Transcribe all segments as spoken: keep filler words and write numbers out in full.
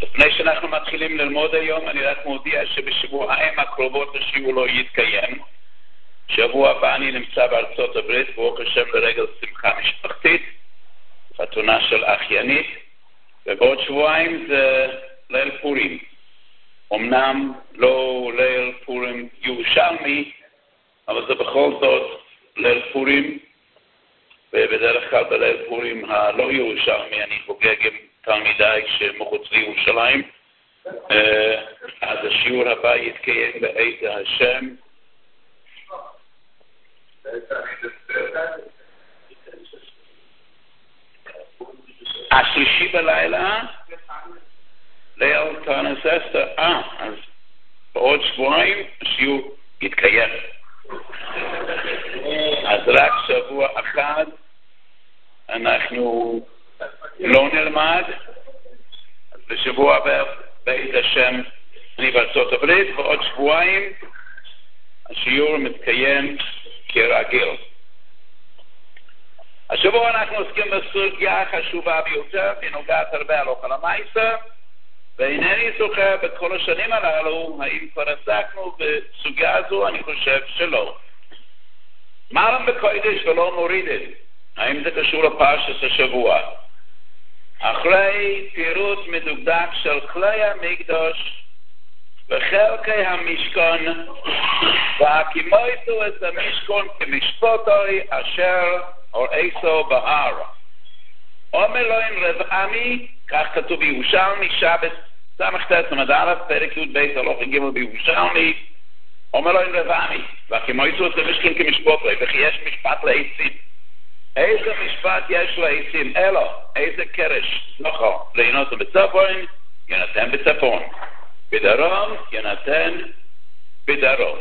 לפני שאנחנו מתחילים ללמוד היום, אני רק מודיע שבשבועיים הקרובות השיעור לא יתקיים. שבוע הבא אני נמצא בארצות הברית, ברוך השם לרגל שמחה משפחתית, חתונה של אחיינית, ובעוד שבועיים זה ליל פורים. אמנם לא ליל פורים ירושלמי, אבל זה בכל זאת ליל פורים, ובדרך כלל בליל פורים הלא ירושלמי אני חוגג עם תלמידיי שמחוץ לירושלים. אז השיעור הבא יתקיים בעת השם השלישי בלילה, ליל תאנס אסתר. אה, אז בעוד שבועיים השיעור יתקיים. אז רק שבוע אחד אנחנו לא נלמד. אז בשבוע הבא בית השם אני בארצות הברית, ועוד שבועיים השיעור מתקיים כרגיל. השבוע אנחנו עוסקים בסוגיה חשובה ביותר, היא נוגעת הרבה על אוכל המייסה, ואינני זוכר בכל השנים הללו האם כבר עסקנו בסוגיה הזו. אני חושב שלא. מעלם בקודש ולא מורידים, האם זה קשור לפרשת השבוע? אחרי פירוט מדוקדק של כלי המקדש וחלקי המשכן, והקימויתו את המשכן כמשפטוי אשר הוראתו בהר. אומר אלוהים רב עמי, כך כתוב בירושלמי, שבת סמ"ט עמוד א', פרק י' ב' הלכה ג' בירושלמי. אומר אלוהים רב עמי, והקימויתו את המשכן כמשפטוי, וכי יש משפט לעצים. איזה משפט יש לעצים? אלו, איזה קרש זוכר לעינותו בצפון, ינתן בצפון. בדרום ינתן בדרום.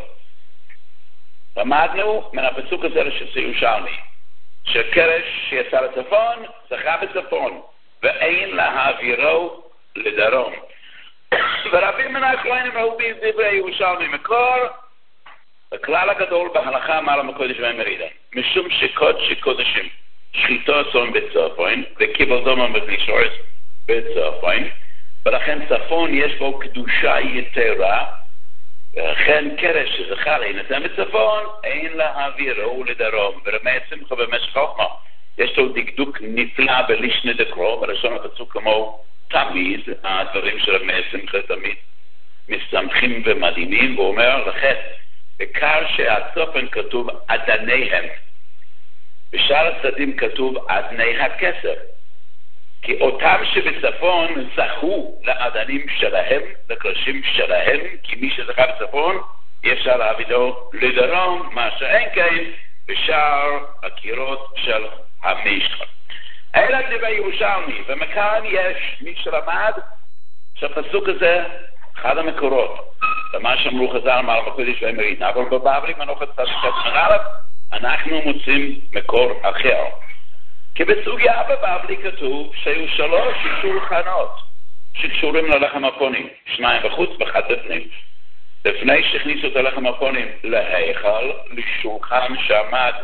למדנו מן הפסוק הזה של ירושלמי, שקרש שיצא לצפון זכה בצפון, ואין להעבירו לדרום. ורבים מן האחרונים ראו בדברי ירושלמי מקור, הכלל הגדול בהלכה מעלה מקודש ומרידה, משום שקודש קודשים שחיטו צאן בצפון וקיבל דומם בקלישורס בצפון, ולכן צפון יש בו קדושה יתרה, ולכן קרש שזכה להינתן בצפון אין להעבירו לדרום. ורמי שמחה במשך חוכמה יש לו דקדוק נפלא בלישנה דקרו, בלשון הפסוק כמו תמיד, הדברים של רמי שמחה תמיד מסמכים ומדהימים, והוא אומר לכן בקר שהצופן כתוב אדניהם, בשאר הצדדים כתוב אדני הכסר, כי אותם שבצפון זכו לאדנים שלהם, לקרשים שלהם, כי מי שזכה בצפון אפשר להעבידו לדרום, מה שאין כן בשאר הקירות של המשכן. אלה דברי ירושלמי, ומכאן יש מי שלמד שהפסוק הזה אחד המקורות למה שאמרו חז"ל מעל בקודש ומרידה, אבל בבבלי מנוחת תש"ט אנחנו מוצאים מקור אחר. כי בסוגיה בבבלי כתוב שהיו שלוש שולחנות שקשורים ללחם הפונים, שניים בחוץ ואחד בפנים. לפני שהכניסו את הלחם הפונים להיכל, לשולחן שעמד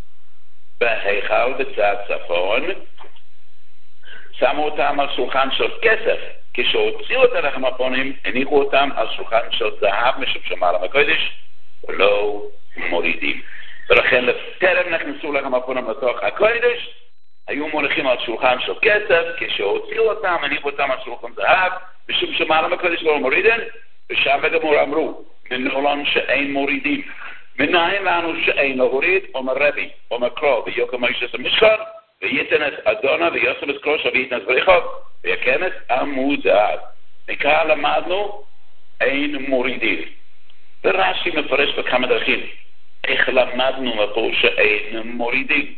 בהיכל בצד צפון, שמו אותם על שולחן של כסף. כשהוציאו את הלחם הפונים, הניחו אותם על שולחן של זהב, משום שמעלה בקודש ולא מורידים. ולכן טרם נכנסו לחם הפונים לתוך הקודש, היו מונחים על שולחן של כסף, כשהוציאו אותם, הניחו אותם על שולחן זהב, משום שמעלה בקודש ולא מורידים. ושם בגמור אמרו, מן עולם שאין מורידים. מנין לנו שאין להוריד, אומר רבי, אומר קרוא, ויוקם אישת המשכן, וייתן את אדונה ויוסם את קרושה וייתן את בריחו, ויקן את עמודיו. מכאן למדנו, אין מורידים. ורש"י מפרש בכמה דרכים, איך למדנו מפה שאין מורידים.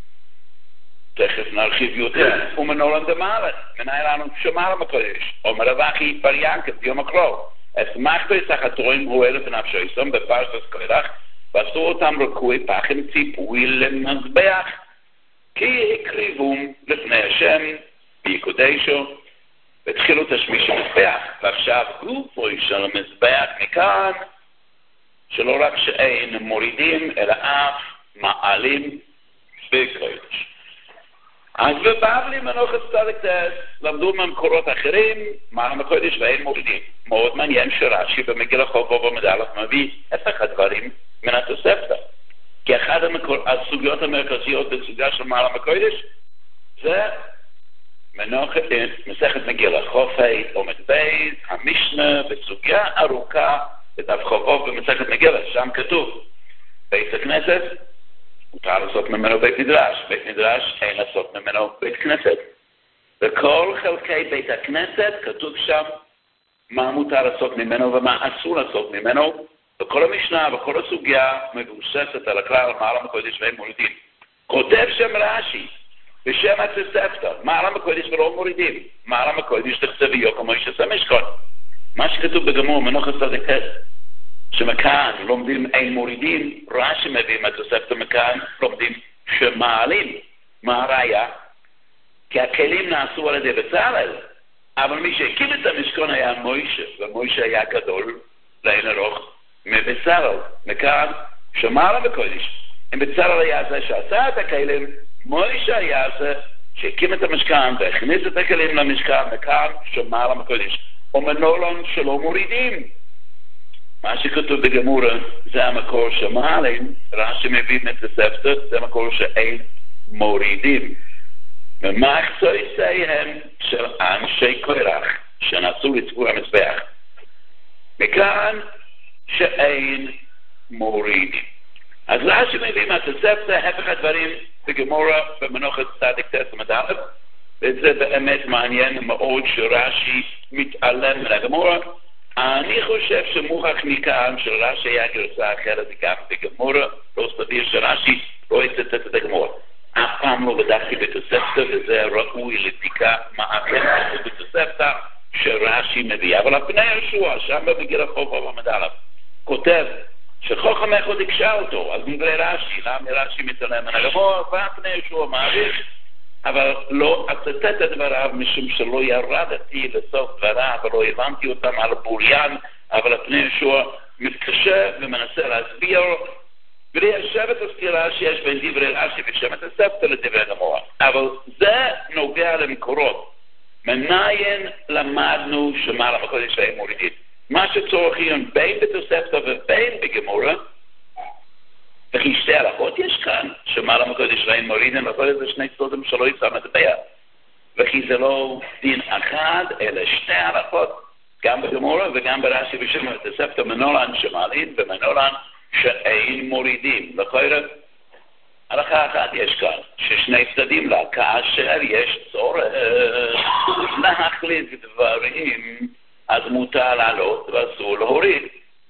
תכף נרחיב יותר. ומנולן דמלת, מנהל לנו שמעלה מקודש, אומר רבחי פריאנקס ביום הקרוב. אסמכתו יצחת רואים הוא אלף נפשו יסום בפרשת קורח, ועשו אותם רקוי פחם ציפוי למזבח, כי הקריבום לפני השם ויקודשו, והתחילו תשמיש המזבח. ועכשיו גופו של המזבח מכאן, שלא רק שאין מורידים, אלא אף מעלים בקודש. אז בבבלי מנוחת צדיק טס למדו ממקורות אחרים מעלם הקודש ואין מורידים. מאוד מעניין שרש"י במגילה חובו במדלת מביא הפך הדברים מן התוספתא. כי אחת הסוגיות המרכזיות בסוגיה של מעלם הקודש זה מנוחת, מסכת מגילה חופי עומד בייס, המשנה בסוגיה ארוכה בדף חובו במסכת מגילה, שם כתוב בית הכנסת מותר לעשות ממנו בית מדרש, בית מדרש אין לעשות ממנו בית כנסת. בכל חלקי בית הכנסת כתוב שם מה מותר לעשות ממנו ומה אסור לעשות ממנו, וכל המשנה וכל הסוגיה מבוססת על הכלל מעלם הקודש ואין מורידים. כותב שם רש"י בשם התוספתא, מעלם הקודש ולא מורידים, מעלם הקודש תכתביו כמו איש עשה משכון. מה שכתוב בגמור מנוחת צדיק טס שמכאן לומדים אין מורידים, רש"י מביא מהתוספתא מכאן לומדים שמעלים. מה הראיה? כי הכלים נעשו על ידי בצלאל, אבל מי שהקים את המשכון היה מוישה, ומוישה היה גדול לאין ארוך מבצלאל. מכאן שמעלה בקודש. אם בצלאל היה זה שעשה את הכלים, מוישה היה זה שהקים את המשכן והכניס את הכלים למשכן. מכאן שמעלה בקודש. ומנולון שלא מורידים. מה שכתוב בגמורה זה המקור שמעלים, רש"י מביא מהתוספתא, זה המקור שאין מורידים. ומחצויותיהם של אנשי קורח שנעשו לציבור המזבח. מכאן שאין מורידים. אז רש"י מביא מהתוספתא הפך הדברים בגמורה במנוחת צדיק טס עמוד א', וזה באמת מעניין מאוד שרש"י מתעלם מן הגמורה. אני חושב שמוכח מכאן של רש"י היה גרסה אחרת גם בגמורה, לא סביר שרש"י לא יצטט את הגמורה. אף פעם לא בדקתי בתוספתא, וזה ראוי לבדיקה מה אכן בתוספתא שרש"י מביא. אבל הפני יהושע, שם במגילה חובו עמוד א', כותב שחוכם אחד הקשה אותו, אז מדברי רש"י, למה רש"י מתעלם מן הגמורה, והפני יהושע מעריך, אבל לא אצטט את דבריו משום שלא ירדתי לסוף דבריו ולא הבנתי אותם על בוריין, אבל הפני יהושע מתקשה ומנסה להסביר בלי השבט הסתירה שיש בין דברי רש"י ושם התוספתא לדברי הגמורה. אבל זה נוגע למקורות. מניין למדנו שמעלם הקודש ואין מורידים. מה שצורך עיון בין בתוספתא ובין בגמורה, וכי שתי הלכות יש כאן, שמעלם הקודש ואין מורידים, וכל זה שני צדדים שלא יצא מטבע. וכי זה לא דין אחד, אלא שתי הלכות, גם בגמורה וגם ברש"י ושם התוספתא, מנולן שמעלים ומנולן שאין מורידים. לכן הלכה אחת יש כאן, ששני צדדים לה, כאשר יש צורך להחליט דברים, אז מותר לעלות ואסור להוריד.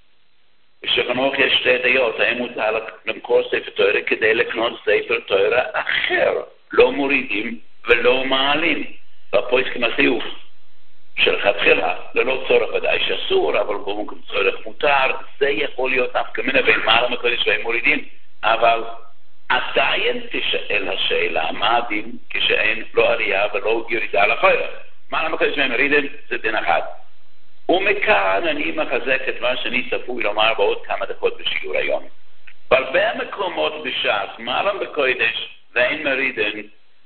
ושכנוך יש שתי דעות, האם מותר למכור ספר תורה כדי לקנות ספר תורה אחר, לא מורידים ולא מעלים. והפה יש כמסיוף של חתחילה, ללא צורך ודאי שאסור, אבל במקום צורך מותר. זה יכול להיות דווקא מן בין מעלם הקודש ואין מורידים, אבל עדיין תשאל השאלה, מה הדין כשאין לא עלייה ולא ירידה לחיירה? מעלם הקודש ואין מורידים זה דין אחד. ומכאן אני מחזק את מה שאני צפוי לומר בעוד כמה דקות בשיעור היום. בהרבה מקומות בש"ס, מעלם בקודש ואין מורידים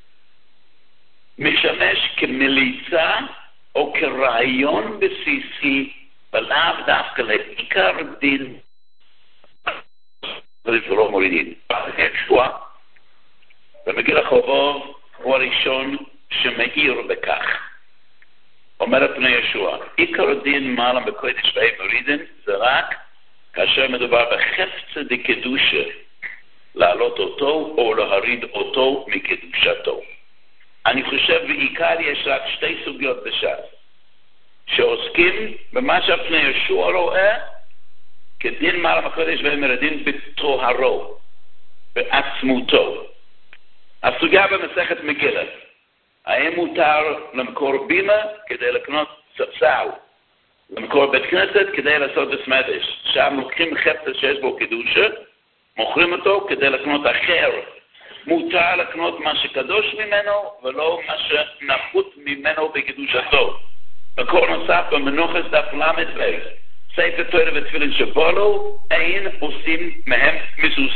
משמש כמליצה או כרעיון בסיסי, ולאו דווקא לעיקר דין ולא מורידים. יהושע במגילה חובו הוא הראשון שמאיר בכך. אומר הפני יהושע, עיקר הדין מעלם בקודש ואין מורידים זה רק כאשר מדובר בחפצה דקדושה, להעלות אותו או להוריד אותו מקדושתו. אני חושב בעיקר יש רק שתי סוגיות בש"ס שעוסקים במה שהפני יהושע רואה כדין מעלם הקודש ואין מורידים בטוהרו, בעצמותו. הסוגיה במסכת מגילה, האם מותר למכור בימה כדי לקנות ספסל, למכור בית כנסת כדי לעשות בסמדש? שם לוקחים חפץ שיש בו קדושה, מוכרים אותו כדי לקנות אחר. מותר לקנות מה שקדוש ממנו ולא מה שנחוץ ממנו בקדושתו. מקור נוסף במנוחת דף למד ב', ספר תורה ותפילין שבולו אין עושים מהם מזוזה.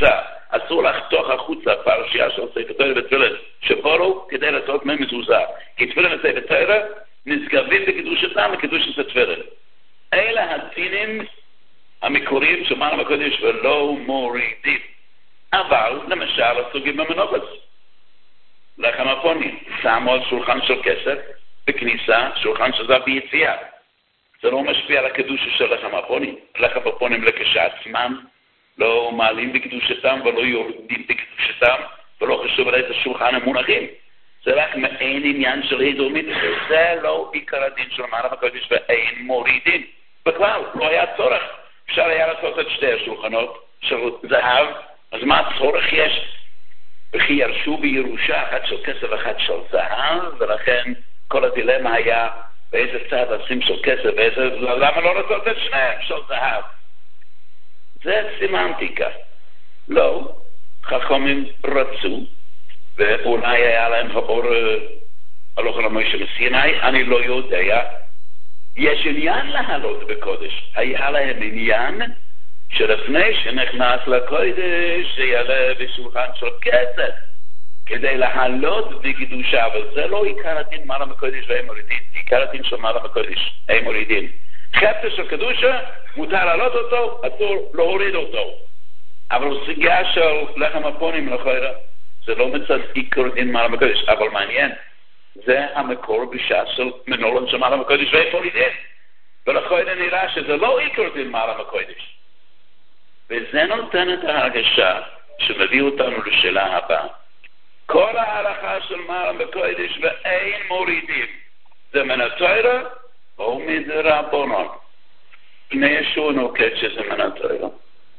אסור לחתוך החוצה פרשייה של ספר תורה ותפילין שבורו כדי לעשות מהם מזוזה. כי תפילין וספר תורה נשגבים בקדושתם וקדושת התפילין. אלה הדינים המקוריים של מעלה בקודש ולא מורידים. אבל למשל הסוגים במנוחס. לחם הפונים, שמו על שולחן של כסף בכניסה, שולחן של זה ביציאה. זה לא משפיע על הקדושה של לחם הפונים. לחם הפונים לכשעצמם לא מעלים בקדושתם ולא יורדים בקדושתם ולא חשוב על איזה שולחן הם מונחים. זה רק מעין עניין של אידומית. זה לא עיקר הדין של מעלה בקודש ואין מורידים. בכלל, לא היה צורך. אפשר היה לעשות את שתי השולחנות של זהב, אז מה הצורך יש? וכי ירשו בירושה אחת של כסף ואחת של זהב, ולכן כל הדילמה היה באיזה צד לשים של כסף ואיזה, למה לא לעשות את שניהם של זהב? זה סימנטיקה. לא, חכמים רצו, ואולי היה להם האור הלוך למוישה מסיני, אני לא יודע. יש עניין להעלות בקודש. היה להם עניין שלפני שנכנס לקודש זה יעלה בשולחן של כסף כדי להעלות בקדושה, אבל זה לא עיקר הדין מעלה בקודש והם מורידים. עיקר הדין של מעלה בקודש הם מורידים. חפץ של קדושה מותר להעלות אותו, אסור להוריד אותו. אבל סוגיה של לחם הפונים לכאורה זה לא מצד עיקר דין מעלה בקודש, אבל מעניין, זה המקור בשעה של מנולן של מעלה בקודש והם מורידים. ולכאורה נראה שזה לא עיקר דין מעלה בקודש. וזה נותן את ההרגשה שמביא אותנו לשאלה הבאה. כל ההלכה של מעלה בקודש ואין מורידים זה מן התורה או מדרבנן. פני ישוע נוקט שזה מן התורה.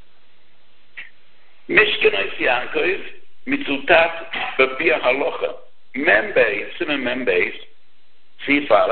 משכנס יעקב מצוטט בפי ההלכה ממבייס, סימן ממבייס, סעיף א',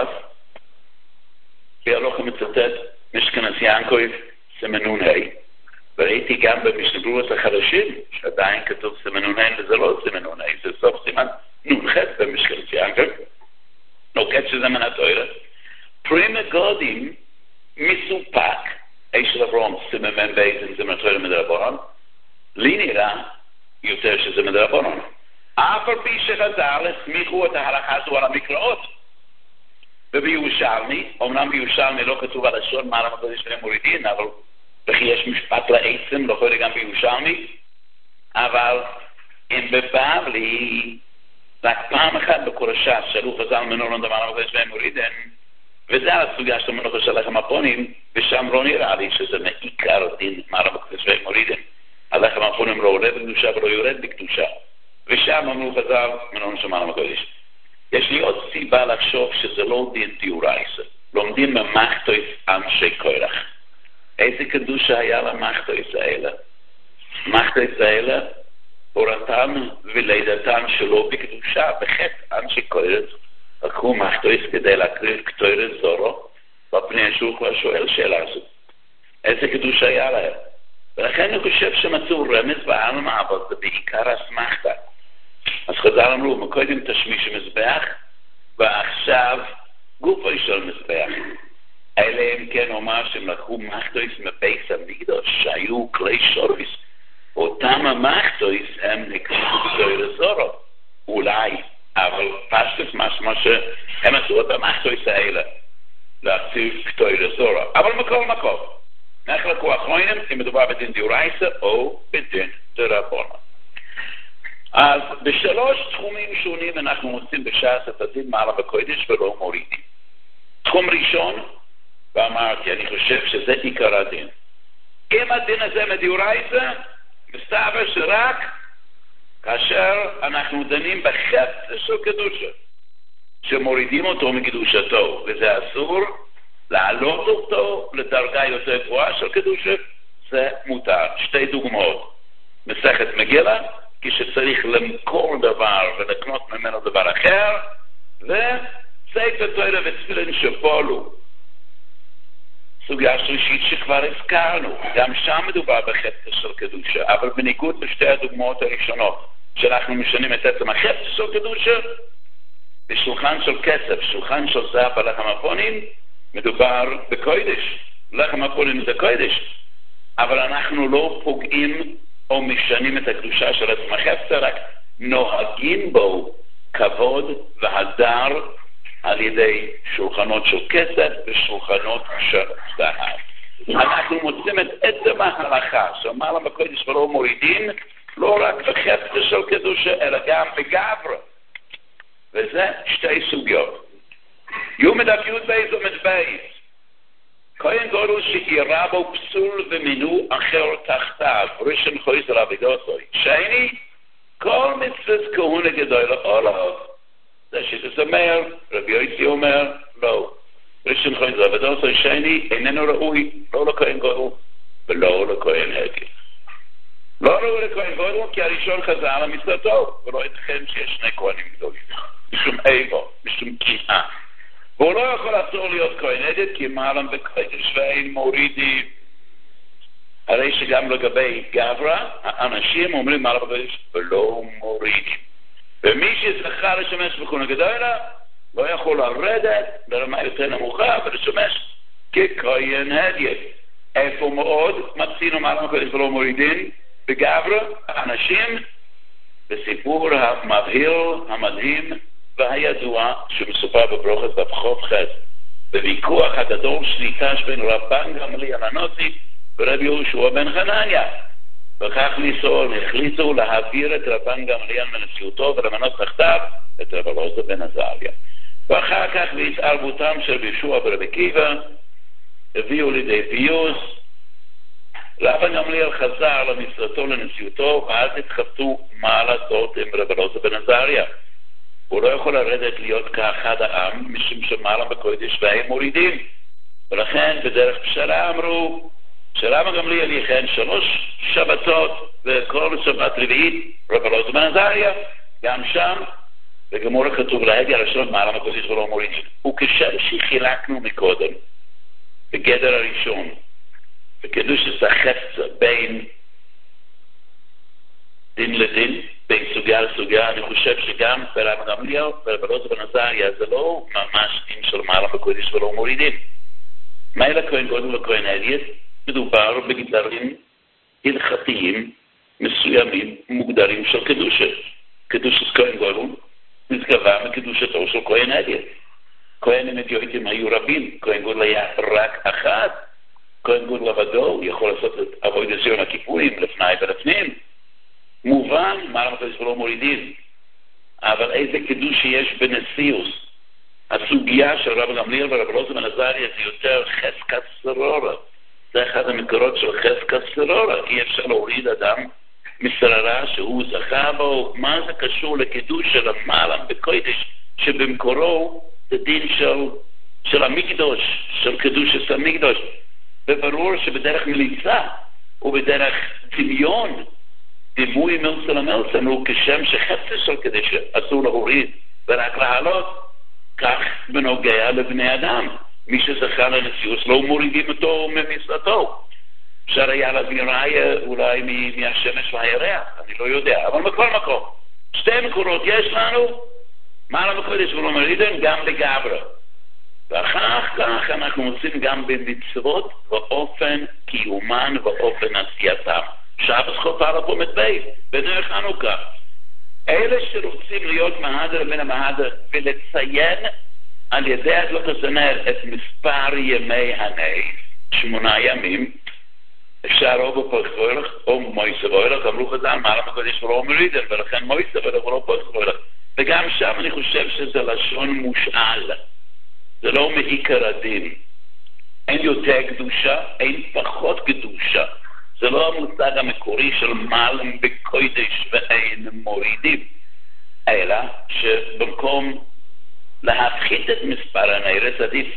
פי ההלכה מצוטט משכנס יעקב סימן נון ה', וראיתי גם במשנה ברורות החדשים שעדיין כתוב סימן נון ה' וזה לא סימן נון ה', זה סוף סימן נון ח' במשכנס יעקב, נוקט שזה מן התורה. פרי מגודים מסופק, איש לברום סימן ממבייס סימן התורה מדרבנן, לי נראה יותר שזה מדרבנן. אף על פי שחז"ל הסמיכו את ההלכה הזו על המקראות. ובירושלמי, אמנם בירושלמי לא כתוב הלשון מעלה בקודש והם מורידים, אבל וכי יש משפט לעצם, לא יכול גם בירושלמי, אבל אם בבבלי, רק פעם אחת בקורשה שאלו חז"ל מנולן מעלה בקודש והם מורידים, וזה הסוגיה של מנוחה של לחם הפונים, ושם לא נראה לי שזה מעיקר דין מעלה בקודש והם מורידים. הלחם הפונים לא עולה בקדושה ולא יורד בקדושה. ושם אמרו חז"ל מנולן של מעלה בקודש. יש לי עוד סיבה לחשוב שזה לא דין דיורייסה. לומדים ממחתויס אנשי קורח. איזה קדושה היה למחתויס האלה? מחתויס האלה, הורתן ולידתן שלו בקדושה, בחטא אנשי קורח, לקחו מחתויס כדי להקריב קטורת זורו, בפני השוק והשואל שאלה הזו. איזה קדושה היה להם? ולכן אני חושב שמצאו רמז בעלמא, אבל זה בעיקר אסמכתא. אז חז"ל אמרו, מקודם תשמיש מזבח, ועכשיו גופו של מזבח. אלה הם כן אומר שהם לקחו מחתויס מבייס המקדוש, שהיו כלי שוריס. אותם המחתויס הם נקראו קטורת זורו. אולי, אבל פשטוס משמע שהם עשו את המחתויס האלה, להציב קטורת זורו. אבל מכל מקום. נחלקו אחרונים אם מדובר בדין דיורייסה או בדין דרבנן. אז בשלוש תחומים שונים אנחנו מוצאים בש"ס את הדין מעלה בקודש ולא מורידים. תחום ראשון, ואמרתי, אני חושב שזה עיקר הדין. אם הדין הזה מדיורייסה, מסתבר שרק כאשר אנחנו דנים בחפץ של קדושה, שמורידים אותו מקדושתו, וזה אסור, להעלות אותו לדרגה יותר גבוהה של קדושה, זה מותר. שתי דוגמאות. מסכת מגילה, כשצריך למכור דבר ולקנות ממנו דבר אחר, וספר תורה ותפילין שבולו. סוגיה שלישית שכבר הזכרנו, גם שם מדובר בחפץ של קדושה, אבל בניגוד לשתי הדוגמאות הראשונות, שאנחנו משנים את עצם החפץ של קדושה, בשולחן של כסף, שולחן של זהב ולחם הפונים, מדובר בקודש. לחם הפונים זה קודש, אבל אנחנו לא פוגעים או משנים את הקדושה של עצם החפצה, רק נוהגים בו כבוד והדר על ידי שולחנות של כסף ושולחנות של זהב. אנחנו מוצאים את עצם ההלכה שמעלה בקודש ולא מורידים, לא רק בחפצה של קדושה, אלא גם בגברה. וזה שתי סוגיות. יום דף י' בייס עמוד בייס. כהן גדול שאירה בו פסול ומינו אחר תחתיו, ראשון חויס רבי דוסוי. שני, כל מצוות כהונה גדולה עולו. זה שזה אומר, רבי יוסי אומר, לא. ראשון חויס רבי דוסוי, שני, איננו ראוי, לא לכהן גדול ולא לכהן הגיל. לא ראוי לכהן גדול כי הראשון חזר על משרתו, ולא ייתכן שיש שני כהנים גדולים. משום איבו, משום קנאה. והוא לא יכול לעצור להיות כהן עדות כי מעלם בקודש ואין מורידים. הרי שגם לגבי גברה, האנשים אומרים מעלם בקודש ולא מורידים. ומי שזכה לשמש בכהונה גדולה, לא יכול לרדת לרמה יותר נמוכה ולשמש ככהן עדות. איפה מאוד מצינו מעלם בקודש ולא מורידים? בגברה, האנשים, בסיפור המבהיר, המדהים, והידוע שמסופר בברוכת בפחות חס בוויכוח הגדול שניטש בין רבן גמליאל הנוצרי ורבי יהושע בן חנניה, וכך ניסו החליטו להעביר את רבן גמליאל מנשיאותו ולמנות תחתיו את רב אלעזר בן עזריה, ואחר כך בהתערבותם של יהושע ורבי עקיבא הביאו לידי פיוס. רבן גמליאל חזר למשרתו לנשיאותו, ואז התחבטו מה לעשות עם רב אלעזר בן עזריה. הוא לא יכול לרדת להיות כאחד העם משום שמעלה בקודש והם מורידים, ולכן בדרך פשרה אמרו שרבן גמליאל יכהן שלוש שבתות וכל שבת רביעית רב אלעזר בן עזריה גם שם, בגמרא כתוב להגיד הראשון מעלה בקודש ולא מורידים. וכשם שחילקנו מקודם בגדר הראשון בקדושת החפצה בין דין לדין, בין סוגיה לסוגיה, אני חושב שגם ברבן גמליאל ורב אלעזר בן עזריה זה לא ממש דין של מעלה בקודש ולא מורידים. מה אלה כהן גדול וכהן עדות? מדובר בגדרים הלכתיים מסוימים מוגדרים של קדושה. קדושת כהן גדול נשגבה מקדושתו של כהן עדות. כהנים אתיופים היו רבים, כהן גדול היה רק אחד. כהן גדול לבדו יכול לעשות את עבודת יום הכיפורים לפני ולפנים. מובן, מעלה בקודש ולא מורידים. אבל איזה קידוש יש בנשיאוס? הסוגיה של רבן גמליאל ורב אלעזר בן עזריה זה יותר חזקת שרורה. זה אחד המקורות של חזקת שרורה. אי אפשר להוריד אדם משררה שהוא זכה בו. מה זה קשור לקידוש של המעלה בקודש שבמקורו זה דין של, של המקדוש, של קידוש המקדוש. וברור שבדרך מליצה ובדרך דמיון דימוי מלצה למלצה, אמרו כשם שחפצה של כדי שאסור להוריד ורק להעלות, כך בנוגע לבני אדם. מי שזכה לנשיאוס לא מורידים אותו ממשרתו. אפשר היה להביא ראיה אולי מהשמש והירח, אני לא יודע, אבל בכל מקום. שתי מקורות יש לנו, מעלה בקודש ולא מורידים, גם בגברה. ואחר כך אנחנו מוצאים גם במצוות ואופן קיומן ואופן עשייתם. שבס חופר פה מטבעים, בנר חנוכה. אלה שרוצים להיות מהדר מן המהדר ולציין על ידי הדלת הזנר את מספר ימי הנס, שמונה ימים, אפשר או בפרק ואילך או מויסה ואילך, אמרו חז"ל, מעלה בקודש ולא מורידים, ולכן מויסה ואילך ולא פרק ואילך. וגם שם אני חושב שזה לשון מושאל, זה לא מעיקר הדין. אין יותר קדושה, אין פחות קדושה. זה לא המושג המקורי של מעלם בקודש ואין מורידים, אלא שבמקום להפחית את מספר הנרס עדיף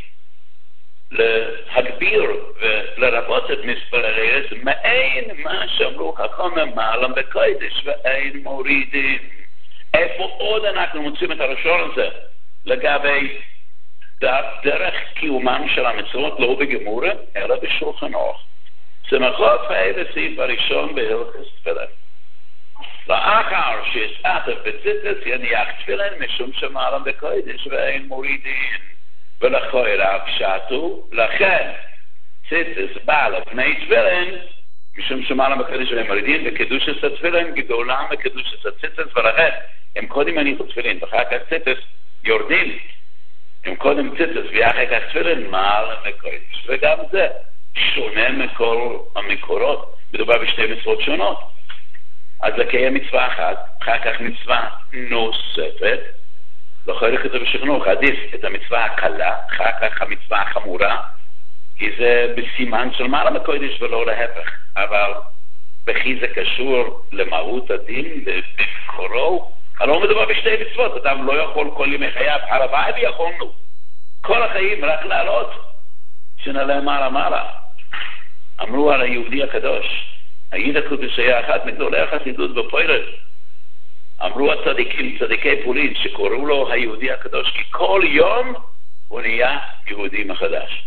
להגביר ולרבות את מספר הנרס מאין מה שאמרו חכמים מעלם בקודש ואין מורידים. איפה עוד אנחנו מוצאים את הראשון הזה לגבי דרך קיומם של המצוות לא בגמורה אלא בשולחן ערוך. שמחות האלה סעיף הראשון בהלכות תפילין. לאחר שהסעתף בציטוס יניח תפילין משום שמעלם בקודש ואין מורידים. ולכאורה פשטו, לכן ציטוס בא לפני תפילין משום שמעלה בקדוש הם מורידים, וקדושת התפילין גדולה מקדושת הציצס, ולכן הם קודם הניחו תפילין, ואחר כך ציצס יורדים, הם קודם ציצס, ואחר כך תפילין מעלה מקודש, וגם זה שונה מכל המקורות, מדובר בשתי מצוות שונות. אז לקיים מצווה אחת, אחר כך מצווה נוספת, לא יכול את בשכנוך, עדיף את המצווה הקלה, אחר כך המצווה החמורה, כי זה בסימן של מעלה מקודש ולא להפך, אבל בכי זה קשור למהות הדין, במקורו, לא מדובר בשתי מצוות, אדם לא יכול כל ימי חייו, הלוואי ויכולנו, כל החיים רק לעלות, שנעלה מעלה מעלה. אמרו על היהודי הקדוש, היהוד הקדוש היה אחד מגדולי החסידות בפוירל, אמרו הצדיקים, צדיקי פולין, שקוראו לו היהודי הקדוש, כי כל יום הוא נהיה יהודי מחדש.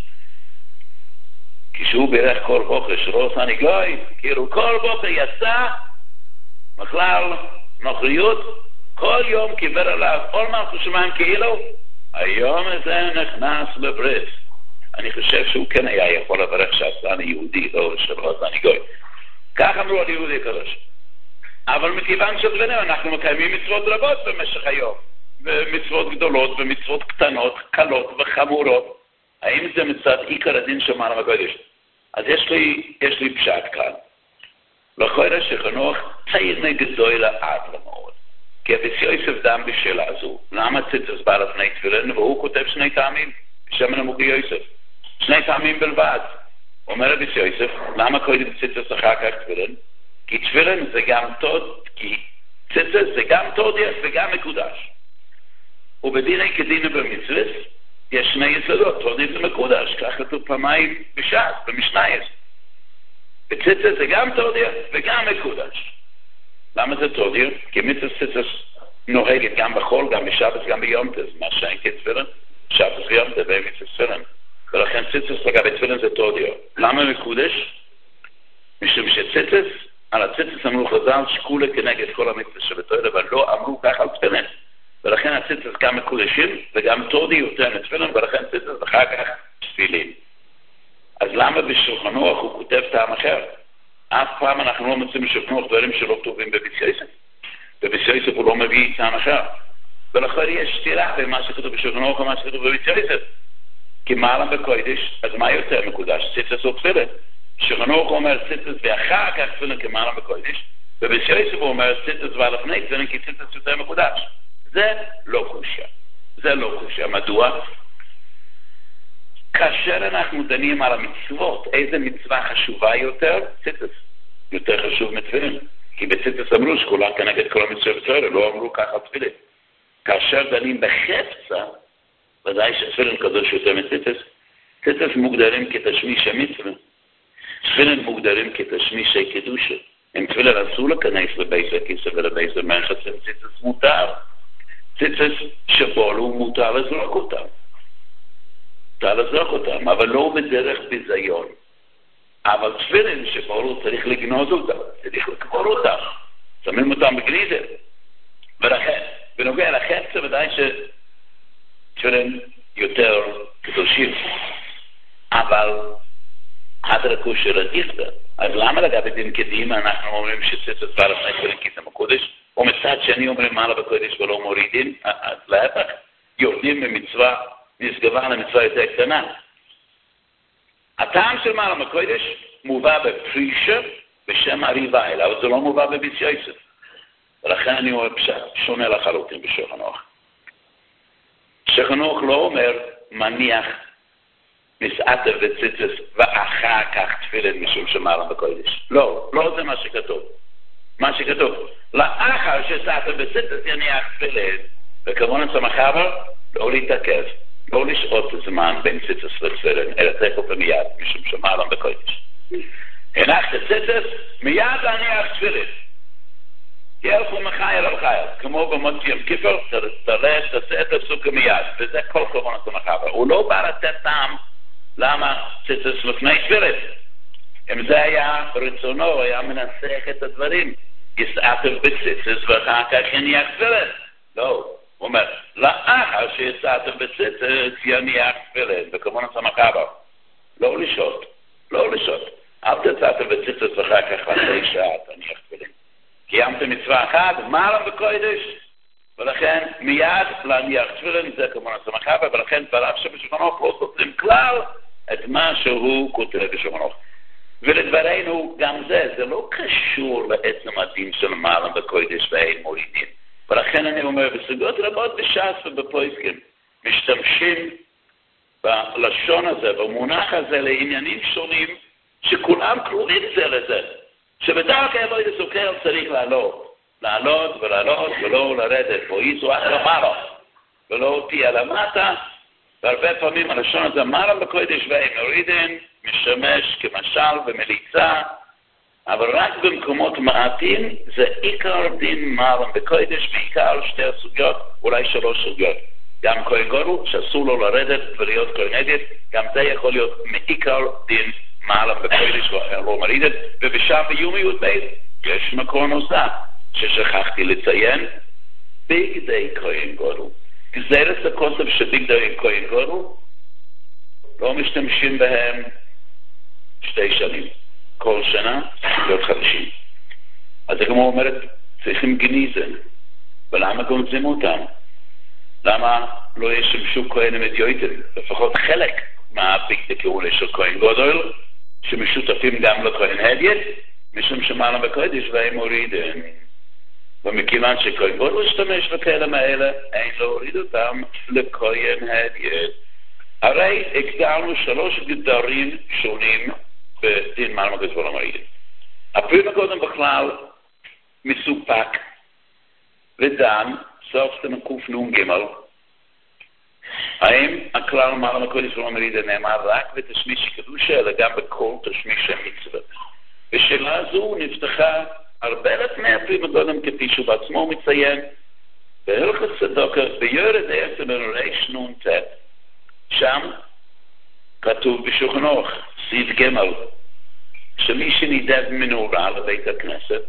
כשהוא בירך כל בוקר שלא עושה נגלוי, כאילו כל בוקר יצא, בכלל נוכריות, כל יום קיבל עליו כל מלכות שמיים כאילו, היום הזה נכנס לברית. אני חושב שהוא כן היה יכול לברך שעשה אני יהודי, לא שלא עשה נגלוי. כך אמרו על יהודי הקדוש. אבל מכיוון שדבנו אנחנו מקיימים מצוות רבות במשך היום, ומצוות גדולות ומצוות קטנות, קלות וחמורות. האם זה מצד עיקר הדין של מעלה מקודש? אז יש לי, יש לי פשט כאן. לכאורה שחנוך ציינה גדולה עד למאוד. כי אביס יוסף דם בשאלה הזו. למה ציצס בא לפני תפילין? והוא כותב שני טעמים בשם הנמוכי יוסף. שני טעמים בלבד. אומר אביס יוסף, למה קודם ציצס אחר כך תפילין? כי תפילין זה גם תוד, כי ציצס זה גם תודיע וגם מקודש. ובדיני כדיני במצווה, יש שני יסודות, תודיע זה מקודש, כך כתוב פעמיים בשעת, במשנייס. וציצס זה גם תודיע וגם מקודש. למה זה תודיע? כי מצווה ציצס נוהגת גם בחול, גם בשבת, גם ביומטס, מה שאין כתפילין, שבת ויומטס ומצווה תפילין. ולכן ציצס לגבי תפילין זה תודיע. למה מקודש? משום שציצס, על הציצס אמרו חז"ל שקולה כנגד כל המצווה שבתוירה, אבל לא אמרו כך על תפילין. ולכן הציצס גם מקודשים וגם תודי יותר מתפילין, ולכן ציצס אחר כך תפילין. אז למה בשולחן ערוך הוא כותב טעם אחר? אף פעם אנחנו לא מוצאים בשולחן ערוך דברים שלא כתובים בביס יוסף. בביס יוסף הוא לא מביא טעם אחר. ולכן יש סתירה בין מה שכתוב בשולחן ערוך ומה שכתוב בביס יוסף. כי מעלה בקודש, אז מה יותר מקודש? ציצס או תפילין. שולחן ערוך אומר ציצס ואחר כך תפילין כמעלה בקודש, ובביס יוסף הוא אומר ציצס ולפני תפילין כי ציצס יותר מקודש. זה לא קושיה. זה לא קושיה. מדוע? כאשר אנחנו דנים על המצוות, איזה מצווה חשובה יותר? ציצס. יותר חשוב מתפילין. כי בציצס אמרו שכולה כנגד כל המצווה בתורה, לא אמרו ככה תפילין. כאשר דנים בחפצה, ודאי שתפילין קדוש יותר מציצס, ציצס מוגדרים כתשמיש המצווה. תפילין מוגדרים כתשמישי קדושה. אם תפילין אסור להיכנס לבייס הכיסא ולבייס המרחץ, ציצס מותר. ציצס שבולו מותר לזרוק אותם. מותר לזרוק אותם, אבל לא בדרך ביזיון. אבל תפילין שבולו צריך לגנוז אותם, צריך לקבור אותם. שמים אותם בגנידר. ולכן, בנוגע לחפצה, ודאי שתפילין יותר קדושים. אבל הדרכו של הדיכטר. אז למה לגבי דין קדימה אנחנו אומרים שציצס בא לפני תפילין כי זה מקודש? או מצד שני אומרים מעלה בקודש ולא מורידים, אז להפך, יורדים ממצווה נשגבה למצווה יותר קטנה. הטעם של מעלה בקודש מובא בפרישה בשם הריבה אלה, אבל זה לא מובא בביס יוסף. ולכן אני אומר שונה לחלוטין בשולחן ערוך. שולחן ערוך לא אומר מניח מסעתה וציצס ואחר כך תפילין משום שמעלה בקודש. לא, לא זה מה שכתוב. מה שכתוב, לאחר שסעתה בציצס יניח תפילין, וכמובן סמכבר, לא להתעכב, לא לשעות זמן בין ציצס לתפילין, אלא תקוף ומיד, משום שמעלה בקודש. הנחת ציצס, מיד להניח תפילין. ילכו מחייל על חייל, כמו במות יום כיפר, תראה, תעשה את הסוכה מיד, וזה כל כמובן סמכבר. הוא לא בא לתת טעם, למה ציצס לפני תפילין? אם זה היה רצונו, היה מנסח את הדברים. יסעתם בציצס ואחר כך יניח תפילין. לא, הוא אומר, לאחר שיסעתם בציצס יניח תפילין, וכמובן סמכבר. לא לשעות, לא לשעות. אל תצאת וציצת ואחר כך אחרי שעה, תניח תפילין. קיימת מצווה אחת, מעלה בקודש, ולכן מיד להניח תפילין, זה כמובן הסמכה, ולכן דבריו שבשולחן ערוך לא סותרים כלל את מה שהוא כותב בשולחן ערוך. ולדברנו גם זה, זה לא קשור לעצם הדין של מעלה בקודש ואין מורידים. ולכן אני אומר, בסוגיות רבות בש"ס ובפויסקים, משתמשים בלשון הזה, במונח הזה לעניינים שונים, שכולם קרובים זה לזה. שבדרך כלל לא יסוכר צריך לעלות. לעלות ולעלות ולא לרדת, או איזו אך למעלה, ולא תהיה למטה, והרבה פעמים הלשון הזה מעלה בקודש ואין מורידים, משמש כמשל ומליצה, אבל רק במקומות מעטים זה עיקר דין מעלה בקודש, בעיקר שתי הסוגיות, אולי שלוש סוגיות. גם כהן גדול, שאסור לו לרדת ולהיות כהן עדות, גם זה יכול להיות מעיקר דין מעלה בקודש ולא מרידת, ובשעה ביומיות בית יש מקור נוסף ששכחתי לציין, בגדי כהן גדול. גזרת הכוסף שבגדי כהן גדול, לא משתמשים בהם שתי שנים. כל שנה להיות חדשים. אז זה כמו אומרת, צריכים גניזן. ולמה גונזים אותם? למה לא ישמשו כהנים אדיוטים? לפחות חלק מהבגדי כהונה של כהן גדול, שמשותפים גם לכהן הדיוט, משום שמעלה בקודש והם מורידים. ומכיוון שכהן גדול משתמש בכלים האלה, אין להוריד אותם לכהן הדיוט. הרי הגדרנו שלוש גדרים שונים בדין מעלה בקודש ולא מורידים. הפרימה קודם בכלל מסופק ודן, סוף סתם קוף נון גמל, האם הכלל מעלה בקודש ולא מורידים נאמר רק בתשמיש קדושה, אלא גם בכל תשמיש מצווה. ושאלה הזו נפתחה הרבה לפני הפרימה קודם, כפי שהוא בעצמו מציין, בהלכות צדוקה, ביורד עשר בנורי שנון תת, שם כתוב בשולחן ערוך, סעיף ג' שמי שנידב מנורה לבית הכנסת,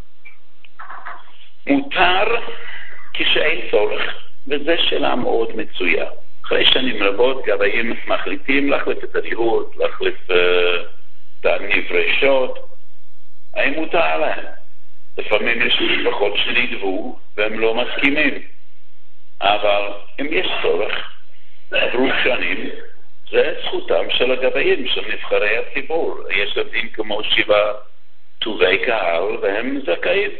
מותר כשאין צורך, וזה שאלה מאוד מצויה. אחרי שנים רבות גבאים מחליטים להחליף את הדירות, להחליף uh, את הנברשות, האם מותר להם? לפעמים יש משפחות שנדבו והם לא מסכימים, אבל אם יש צורך, עברו שנים, זה זכותם של הגבאים, של נבחרי הציבור. יש עובדים כמו שבעה טובי קהל והם זכאים.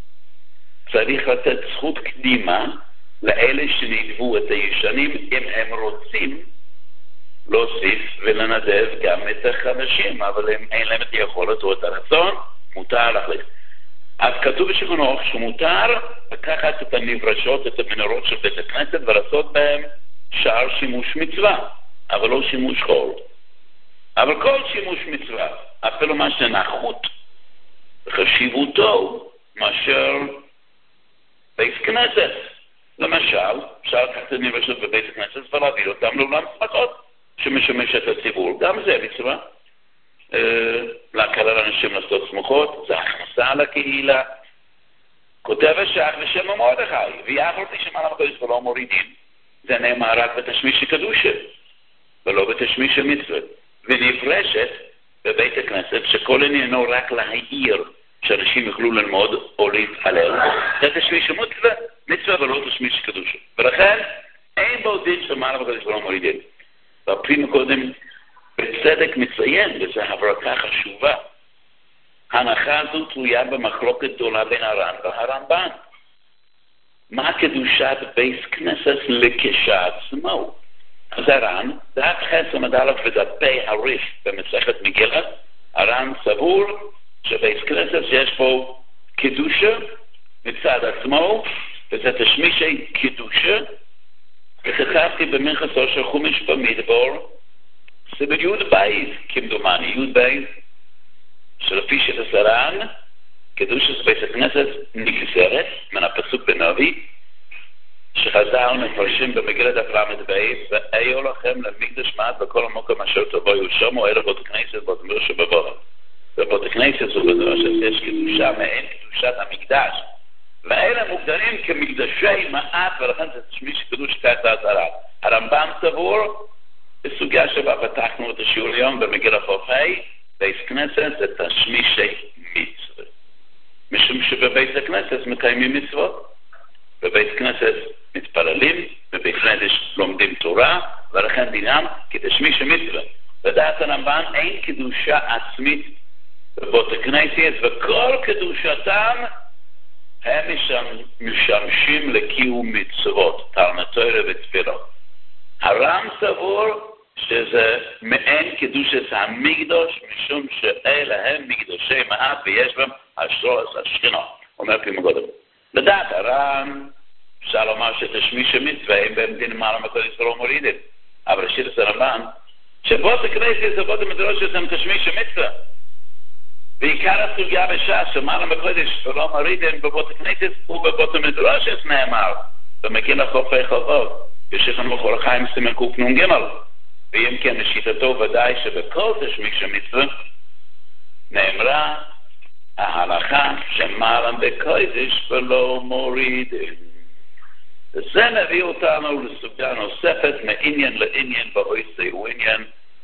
צריך לתת זכות קדימה לאלה שנדבו את הישנים, אם הם רוצים להוסיף ולנדב גם את החדשים, אבל אם אין להם את היכולת או את הרצון, מותר להחליט. אז כתוב בשולחן ערוך שמותר לקחת את הנברשות, את המנורות של בית הכנסת ולעשות בהם שער שימוש מצווה, אבל לא שימוש חול. אבל כל שימוש מצווה, אפילו מה שנחות חשיבותו מאשר בית כנסת. למשל, אפשר לקחת את הנברשות בבית הכנסת ולהביא אותם לעולם שמחות שמשמש את הציבור. גם זה מצווה. להקל על אנשים לעשות שמחות, זה הכנסה לקהילה. כותב השח בשם מרדכי, ויאמר לי שמעלה בקודש ולא מורידים. זה נאמר רק בתשמיש קדושה, ולא בתשמיש מצווה. ונברשת בבית הכנסת שכל עניינו רק להעיר שאנשים יוכלו ללמוד או להתפלל. זה תשמיש מצווה, מצווה ולא תשמיש קדושה. ולכן אין בו דין שמעלה בקודש ולא מורידים. והפרימה קודם בצדק מציין, וזו הברקה חשובה. ההנחה הזו תלויה במחלוקת גדולה בין הר"ן והרמב"ן. מה קדושת בית כנסת לכשעצמו? אז הר"ן, דף ח' עמוד א' ודפי הריף במסכת מגילה, הר"ן סבור שבית כנסת שיש בו קדושה מצד עצמו, וזה תשמישי קדושה, וכתבתי במנחה של חומש במדבר, זה ביוד בייז, כמדומני, יוד בייז, שלפי שתסרן, קדושת בית הכנסת נגזרת מן הפסוק בנביא, שחז"ל מפרשים במגילת דף למד בייז, ואיו לכם למקדש מעט בכל המקום אשר תבואו שמו, אלה בית הכנסת בדמיר שבבוא. ובית הכנסת זו בדבר שיש קדושה מעין קדושת המקדש, ואלה מוגדרים כמקדשי מעט, ולכן זה תשמיש קדוש כעת הר"ן. הרמב"ם סבור, בסוגיה שבה פתחנו את השיעור היום במגילה חופי, בית כנסת זה תשמישי מצווה. משום שבבית הכנסת מקיימים מצוות. בבית כנסת מתפללים, בבית כנסת לומדים תורה, ולכן דינם כתשמישי מצווה. לדעת הרמב"ן אין קדושה עצמית בבית הכנסת, וכל קדושתם הם משמשים לקיום מצוות, תלמוד תורה ותפילות. הר"ם סבור שזה מעין קדושת המקדוש, משום שאלה הם מקדושי מעט ויש בהם השורש השכינה. אומר פי מגודם. לדעת הר"ם, אפשר לומר שתשמיש מצווה, הם בהם דין מעלה מקודש ולא מורידים. אבל שירת הרמב"ן, שבות הכנסת זה בות המדרשת הם תשמיש מצווה. ועיקר הסוגיה בשעה שמעלה מקודש ולא מורידים בבות הכנסת ובבות המדרשת נאמר, ומגיע לחופי חובות, ישכן בכל החיים סימן קנ"ג. ואם כן לשיטתו ודאי שבכל תשמיש מצווה נאמרה ההלכה שמעלה בקודש ולא מורידים. זה מביא אותנו לסוגיה נוספת מעניין לעניין באויסי ועניין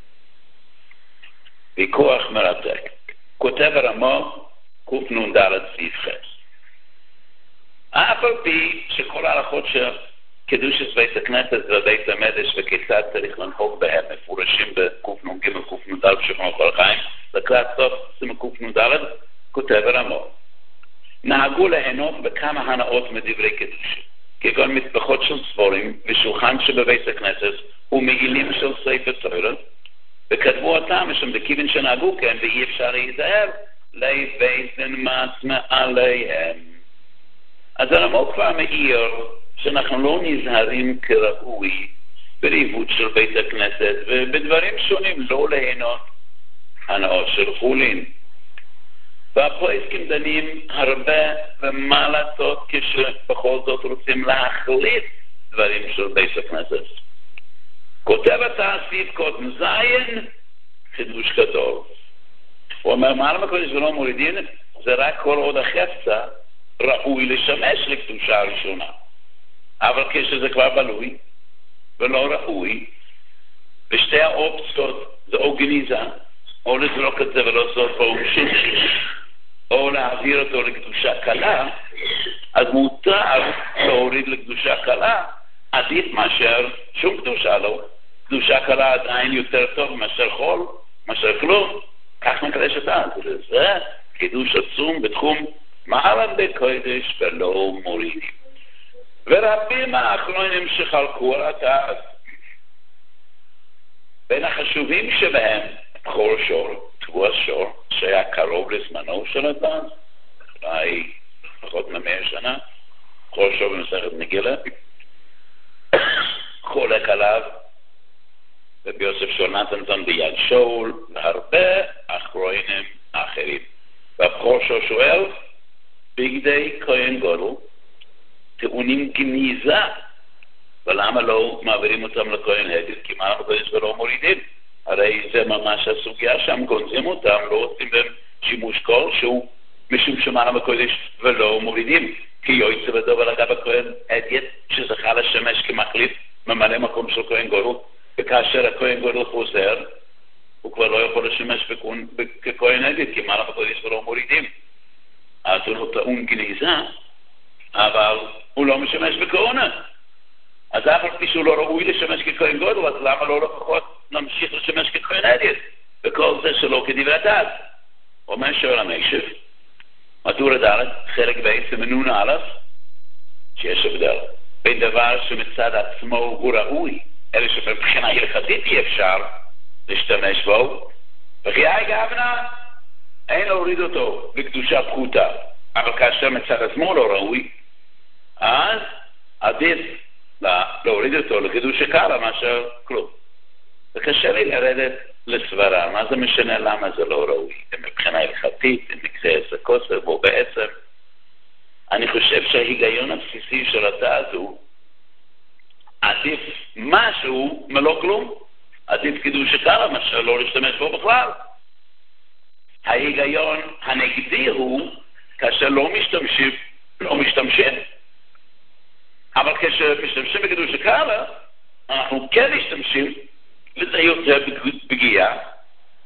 ויכוח מרתק. כותב הרמו קנ"ד סעיף ח' אף על פי שכל ההלכות של קדושת בית הכנסת ובית המדש וכיצד צריך לנהוג בהם מפורשים בקנ"ג וקנ"ד בשכון כל החיים, לקראת סוף סימן קנ"ד כותב הרמו נהגו ליהנות בכמה הנאות מדברי קדושה, כגון מטבחות של ספורים ושולחן שבבית הכנסת ומעילים של ספר תורה, וכתבו אותם משום דכיוון שנהגו כן ואי אפשר להיזהר לבייסן מס מעליהם. אז הרמו כבר מעיר שאנחנו לא נזהרים כראוי בריבות של בית הכנסת ובדברים שונים לא ליהנות הנאות של חולין. והפועסקים דנים הרבה ומה לעשות כשבכל זאת רוצים להחליט דברים של בית הכנסת. כותב אתה סעיף קודם זין חידוש גדול. הוא אומר מעלה מקודש ולא מורידים זה רק כל עוד החפצה ראוי לשמש לקדושה הראשונה. אבל כשזה כבר בלוי ולא ראוי, ושתי האופציות זה או גניזה, או לזרוק את זה ולא לעשות בו שימוש, או להעביר אותו לקדושה קלה, אז מותר להוריד לקדושה קלה, עדיף מאשר שום קדושה לא. קדושה קלה עדיין יותר טוב מאשר חול, מאשר כלום. כך מקדש אותה. זה חידוש עצום בתחום מעלה בקודש ולא מורידים. ורבים האחרונים שחלקו על התעש. בין החשובים שבהם חור שור, תבוע שור, שהיה קרוב לזמנו של התעש, אולי פחות ממאה שנה, חור שור במסכת מגילה, חולק עליו, וביוסף שול נתנזון ביד שאול, והרבה אחרונים אחרים. והבחור שור שואל, בגדי כהן גדול, טעונים גניזה, ולמה לא מעבירים אותם לכהן הדיל? כי מה הקודש ולא מורידים? הרי זה ממש הסוגיה שם, גונזים אותם, לא עושים בהם שימוש כלשהו, משום שמעלה בקודש ולא מורידים. כי יועצה בדובר לגב הכהן הדיל, שזכה לשמש כמחליף ממלא מקום של כהן גדול, וכאשר הכהן גדול חוזר, הוא כבר לא יכול לשמש ככהן הדיל, כי מעלה בקודש ולא מורידים. אז הוא לא טעון גניזה, אבל הוא לא משמש בכהונה. אז אף על פי שהוא לא ראוי לשמש ככהן גדול, אז למה לא לפחות נמשיך לשמש ככהן הדיל? וכל זה שלא כדברי הדעת. אומר שואל המשך, מדור הדלת, חלק בעצם מנון א', שיש הבדל בין דבר שמצד עצמו הוא ראוי, אלה שבבחינה הלכתית אי אפשר להשתמש בו, וכי אי גבנה, אין להוריד אותו בקדושה פחותה, אבל כאשר מצד עצמו לא ראוי, אז עדיף להוריד אותו לקדושה קלה מאשר כלום. וקשה לי לרדת לסברה, מה זה משנה למה זה לא ראוי? מבחינה הלכתית, במקרה זה כוסר, בו בעצם, אני חושב שההיגיון הבסיסי של התא הזו, עדיף משהו מלא כלום, עדיף קדושה קלה מאשר לא להשתמש בו בכלל. ההיגיון הנגדי הוא כאשר לא משתמשים, לא משתמשים. אבל כשמשתמשים בקדושה קלה, אנחנו כן משתמשים, וזה יותר פגיעה,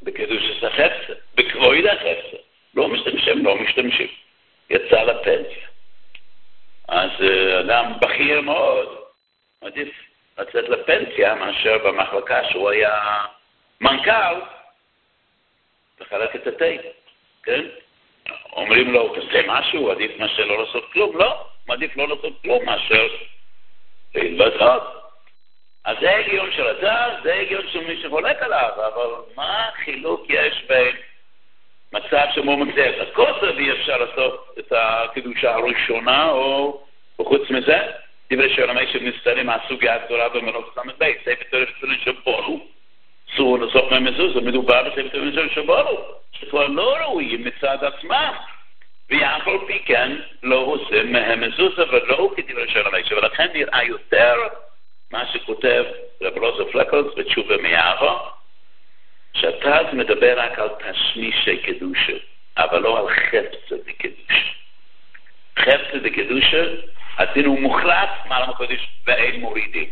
בקידוש החפצה, בכבוד החפצה. לא משתמשים, לא משתמשים. יצא לפנסיה. אז אדם בכיר מאוד, עדיף לצאת לפנסיה מאשר במחלקה שהוא היה מנכ"ל, לחלק את התה, כן? אומרים לו, תעשה משהו, עדיף מאשר לא לעשות כלום. לא, עדיף לא לעשות כלום מאשר להתבדלות. אז זה הגיון של הדעת, זה הגיון של מי שחולק עליו, אבל מה חילוק יש בין מצב שבו מגדיר את הכוסר ואי אפשר לעשות את הקדושה הראשונה, או בחוץ מזה, דברי שעולמי שנסתרים מהסוגיה הגדולה במלוך סמד בית, ספר תורש תפילין שבונו, אסור לעשות ממזוזה, מדובר בספר תורש שבונו, שכבר לא ראויים מצד עצמם, ואף על פי כן לא עושים מהם מזוזה ולא כדברי שעולמי, ולכן נראה יותר מה שכותב רב אלעזר פלקלס בתשובה מאהבה, שאתה אז מדבר רק על תשמישי קדושה, אבל לא על חפצה דקדושה. חפצה דקדושה, הדין הוא מוחלט מעל הקודש ואין מורידים.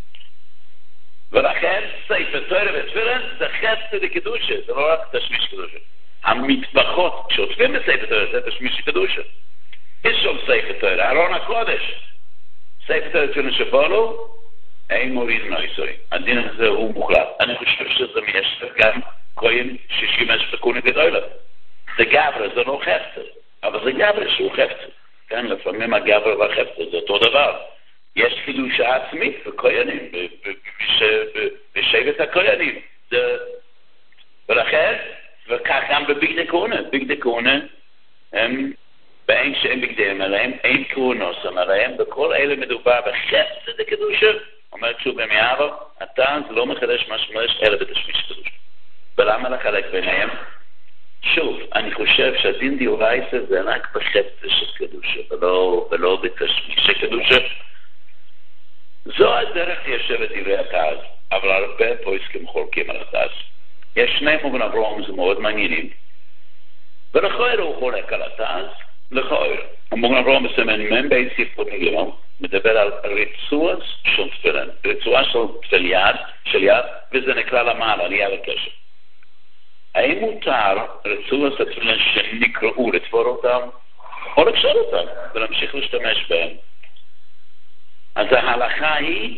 ולכן ספר תורה ותפילין זה חפצה דקדושה, זה לא רק תשמיש קדושה. המטבחות שעוטפים בספר תורה זה תשמיש קדושה. יש שם ספר תורה, ארון הקודש. ספר תורה ותפילין שבולו, אין מוריד נויסוי. הדין הזה הוא מוחלט. אני חושב שזה מיישב גם כהן ששימש בכהונה גדולה. זה גברה, זה לא חפצה. אבל זה גברה שהוא חפצה. כן, לפעמים הגברה והחפצה זה אותו דבר. יש חידושה עצמית בכהנים, בשבט הכהנים. ולכן, וכך גם בבגדי כהונה. בגדי כהונה הם באין שאין בגדיהם עליהם, אין כהונוסם עליהם, בכל אלה מדובר בחפצה דקדושה. אומרת שוב במאהבה, אתה זה לא מחדש מה שמש אלא בתשמיש קדושה. ולמה לחלק ביניהם? שוב, אני חושב שהדין דיורייסה זה רק בחפצה של קדושה, ולא, ולא בתשמיש קדושה. זו הדרך ליישב את דברי התז, אבל הרבה פויסקים חולקים על התז. יש שני מובן אברהם, זה מאוד מעניינים. ולכויר הוא חולק על התז, לכויר. המובן אברהם בסמן מן בין ספרות מגילון, מדבר על ריצוע של תפילין, ריצוע של תפיל יד, של יד, וזה נקרא למעלה, ליד הקשר. האם מותר ריצוע של תפילין שנקראו לתפור אותם, או לקשור אותם, ולהמשיך להשתמש בהם? אז ההלכה היא,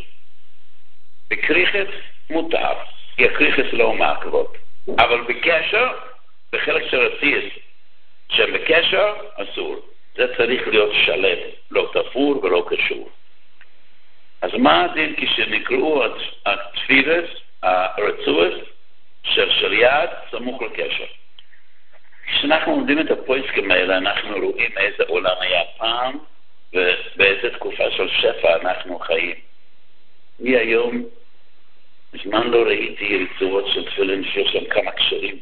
בקריחת מותר, כי הקריחת לא מעקבות, אבל בקשר, בחלק של רציס, שבקשר אסור. זה צריך להיות שלט, לא תפור ולא קשור. אז מה הדין כשנקראו התפילת, הרצועות של שליד סמוך לקשר? כשאנחנו עומדים את הפויסקים האלה, אנחנו רואים איזה עולם היה פעם, ובאיזה תקופה של שפע אנחנו חיים. אני היום, זמן לא ראיתי רצועות של תפילין שיש להם כמה קשרים,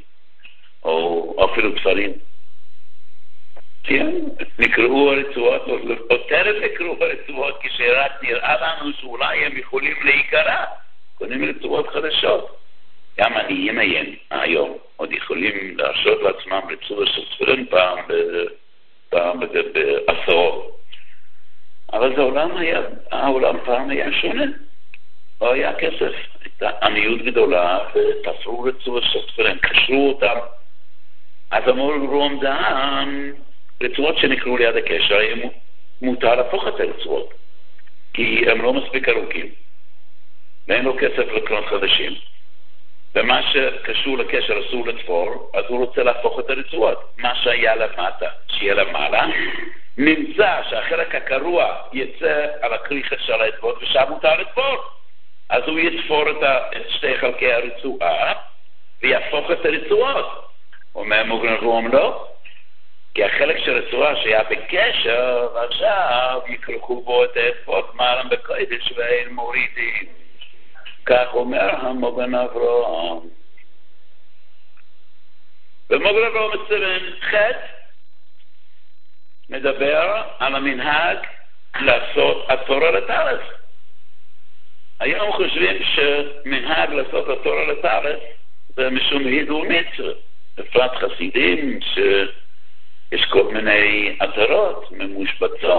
או אפילו תפרים. כן, נקראו הרצועות, או טרם נקראו הרצועות, כשרק נראה לנו שאולי הם יכולים להיקרא, קונים רצועות חדשות. גם עניים היום עוד יכולים להרשות לעצמם רצועות של תפילין פעם, פעם בעשור. אבל זה העולם היה, העולם פעם היה שונה. לא היה כסף, הייתה עניות גדולה, ותפרו רצועות של תפילין, קשרו אותם. אז אמרו רום דהן, רצועות שנקראו ליד הקשר, מותר להפוך את הרצועות, כי הם לא מספיק ארוכים, ואין לו כסף לקנות חדשים, ומה שקשור לקשר אסור לתפור, אז הוא רוצה להפוך את הרצועות. מה שהיה למטה, שיהיה למעלה, נמצא שהחלק הקרוע יצא על הקריחה של האצבעות, ושם מותר לתפור. אז הוא יתפור את, ה... את שתי חלקי הרצועה, ויהפוך את הרצועות. אומר מוגן רום לא, כי החלק של רצועה שהיה בקשר, עכשיו יקרחו בו את האצבעות מעלם בקודש ואין מורידים. כך אומר המוגן אברהם. ומוגן אברהם מסבן חטא, מדבר על המנהג לעשות התורה לטלס. היום חושבים שמנהג לעשות התורה לטלס זה משום הידור מצווה. בפרט חסידים שיש כל מיני התרות,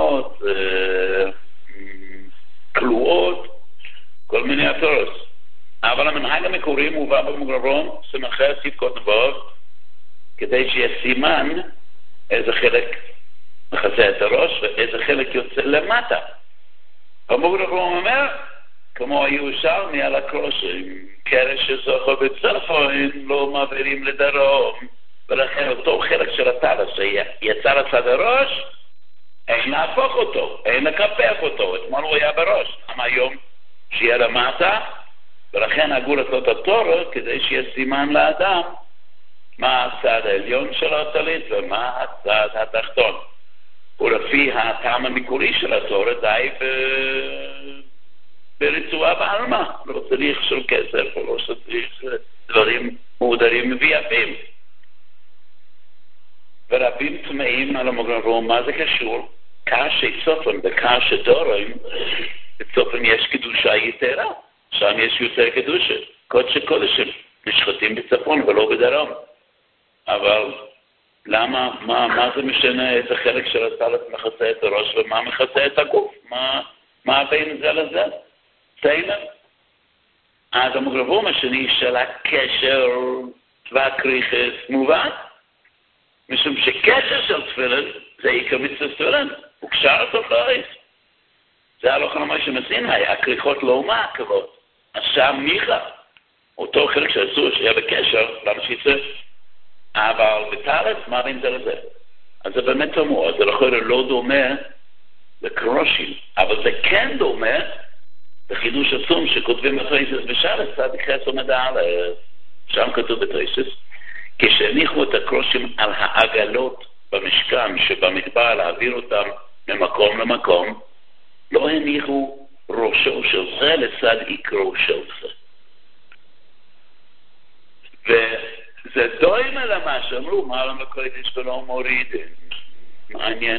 ממושבצות, כלואות, כל מיני התרות. אבל המנהג המקורי מובא במוגרבון, סמכי הסיפקות נבואות, כדי שיהיה סימן איזה חלק מכסה את הראש ואיזה חלק יוצא למטה. המוגרבון אומר, כמו הירושלמי על הקרושים, קרש שזוכר בצפון לא מעבירים לדרום, ולכן אותו חלק של הטלס שיצא לצד הראש, אין להפוך אותו, אין לקפח אותו. אתמול הוא היה בראש, למה היום שיהיה למטה, ולכן נהגו לעשות את התורה כדי שיהיה סימן לאדם מה הצד העליון של הטלית ומה הצד התחתון. ולפי הטעם המקורי של התורה די ב... ברצועה בעלמה, לא צריך של כסף, לא צריך דברים מודרים ויפים. ורבים טמאים על המוגרבון, מה זה קשור? קרשי צופן וקרשי דורם, בצופן יש קדושה יתרה, שם יש יותר קדושה. קודשי קודשים נשחטים בצפון ולא בדרום. אבל למה, מה, מה זה משנה איזה חלק של הטלת מכסה את הראש ומה מכסה את הגוף? מה, מה בין זה לזה? סיימן. אז המוגרבון השני של הקשר והקריחס מובן. משום שקשר של תפילין זה עיקר מצווה תפילין, הוא קשר אותו בארץ. זה הלוך למה שמסיני, הקריחות לא מעכבות. אז שם מיכה, אותו חלק שאסור שיהיה בקשר, למה שיצא? אבל בטלת, מה בין זה לזה? אז זה באמת תמוה, זה לא דומה לקרושים, אבל זה כן דומה לחידוש עצום שכותבים בתריסס בשלט, צדיק חס ומדע, שם כתוב בתריסס, כשהניחו את הקרושים על העגלות במשכן שבמדבר להעביר אותם ממקום למקום, לא הניחו ראשו של זה לצד עיקרו של זה. וזה דומה למה שאמרו, מה למה קודש ולא מוריד, מעניין.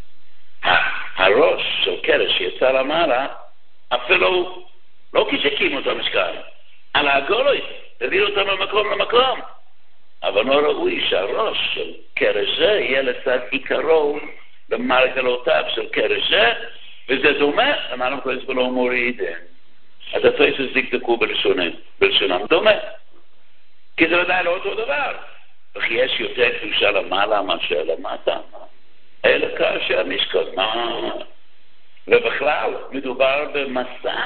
הראש של קרש שיצא למעלה, אפילו לא כשהקימו את המשכן, על העגלות, להעביר אותם ממקום למקום. אבל לא ראוי שהראש של קרש זה יהיה לצד עיקרו למרגלותיו של קרש זה, וזה דומה, אמרנו קודש ולא מוריד. אז התריסס דקדקו בלשונם דומה. כי זה ודאי לא אותו דבר. וכי יש יותר קדושה למעלה מאשר למטה. אלא כאשר משקל, מה? ובכלל, מדובר במסע.